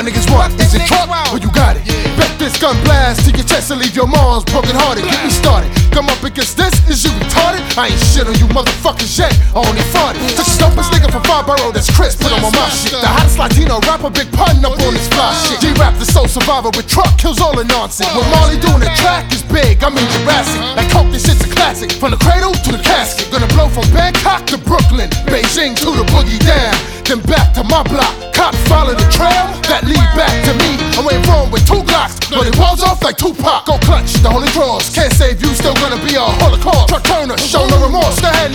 niggas want? Is it drunk? Well, you got it. Bet this gun blast to your chest and leave your mom's broken hearted. Get me started. Come up against this, is you retarded? I ain't shit on you motherfuckers yet, I only farted. Took the dopest nigga from Farborough, that's Chris, put him on my shit. The hottest Latino rapper, big pun up on this fly shit. G-Rap the soul survivor with truck, kills all the nonsense. When Marley doing the track is big, I mean Jurassic. Like Coke, this shit's a classic. From the cradle to the casket. Gonna blow from Bangkok to Brooklyn, Beijing to the boogie down. Then back to my block, cops follow the trail that lead back to me. I went wrong with 2 Glocks, but it walls off like Tupac. Go clutch the holy cross, can't save you, still gonna be a holocaust. Truck Turner, show no remorse, the head